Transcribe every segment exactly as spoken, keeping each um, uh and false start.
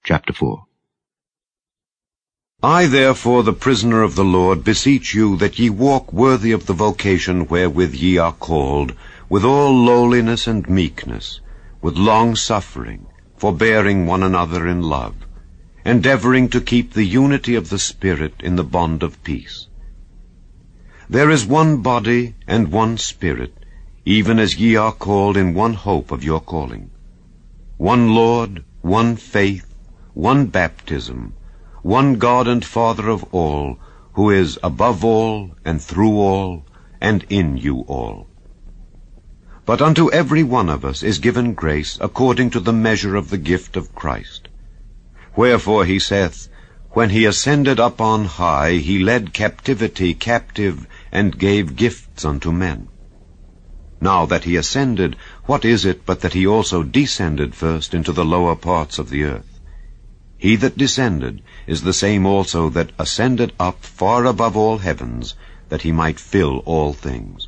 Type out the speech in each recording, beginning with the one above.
Chapter four. I therefore, the prisoner of the Lord, beseech you that ye walk worthy of the vocation wherewith ye are called, with all lowliness and meekness, with long-suffering, forbearing one another in love, endeavoring to keep the unity of the Spirit in the bond of peace. There is one body and one Spirit, even as ye are called in one hope of your calling. One Lord, one faith, one baptism, one God and Father of all, who is above all, and through all, and in you all. But unto every one of us is given grace according to the measure of the gift of Christ. Wherefore he saith, When he ascended up on high, he led captivity captive, and gave gifts unto men. Now that he ascended, what is it but that he also descended first into the lower parts of the earth? He that descended is the same also that ascended up far above all heavens, that he might fill all things.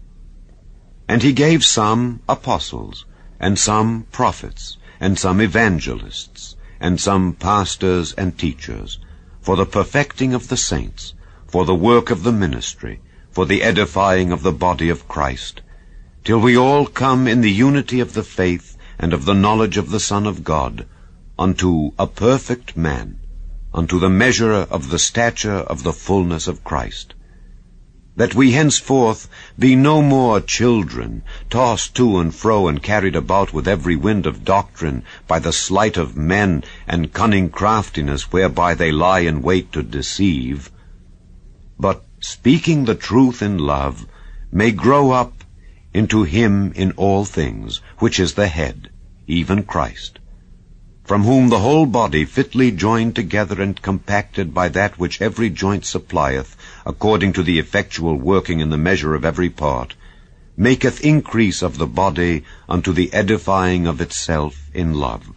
And he gave some apostles, and some prophets, and some evangelists, and some pastors and teachers, for the perfecting of the saints, for the work of the ministry, for the edifying of the body of Christ, till we all come in the unity of the faith and of the knowledge of the Son of God, unto a perfect man, unto the measure of the stature of the fullness of Christ, that we henceforth be no more children, tossed to and fro and carried about with every wind of doctrine by the sleight of men and cunning craftiness whereby they lie in wait to deceive, but, speaking the truth in love, may grow up into him in all things, which is the head, even Christ, from whom the whole body, fitly joined together and compacted by that which every joint supplieth, according to the effectual working in the measure of every part, maketh increase of the body unto the edifying of itself in love.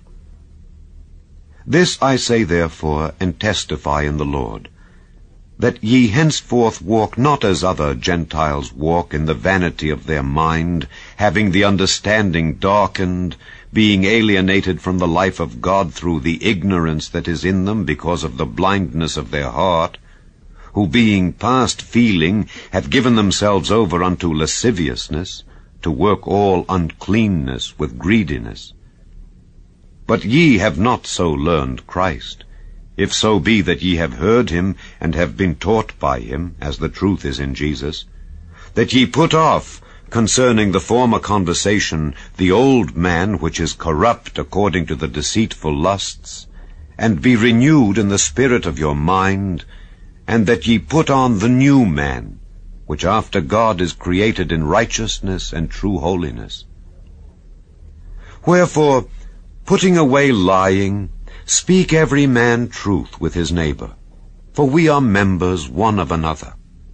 This I say therefore, and testify in the Lord, that ye henceforth walk not as other Gentiles walk, in the vanity of their mind, having the understanding darkened, being alienated from the life of God through the ignorance that is in them because of the blindness of their heart, who being past feeling have given themselves over unto lasciviousness, to work all uncleanness with greediness. But ye have not so learned Christ, if so be that ye have heard him, and have been taught by him, as the truth is in Jesus, that ye put off, concerning the former conversation, the old man which is corrupt according to the deceitful lusts, and be renewed in the spirit of your mind, and that ye put on the new man, which after God is created in righteousness and true holiness. Wherefore, putting away lying, speak every man truth with his neighbor, for we are members one of another.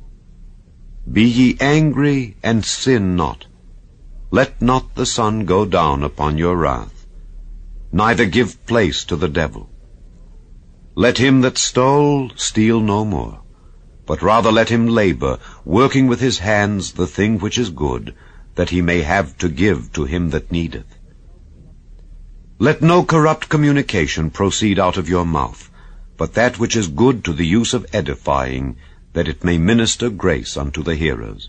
Be ye angry, and sin not. Let not the sun go down upon your wrath, neither give place to the devil. Let him that stole steal no more, but rather let him labor, working with his hands the thing which is good, that he may have to give to him that needeth. Let no corrupt communication proceed out of your mouth, but that which is good to the use of edifying, that it may minister grace unto the hearers.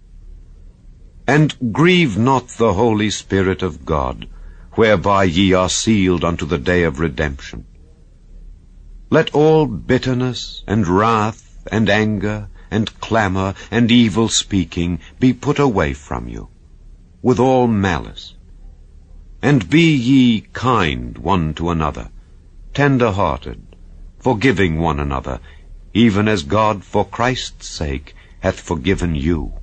And grieve not the Holy Spirit of God, whereby ye are sealed unto the day of redemption. Let all bitterness, and wrath, and anger, and clamor, and evil speaking be put away from you, with all malice. And be ye kind one to another, tender-hearted, forgiving one another, even as God for Christ's sake hath forgiven you.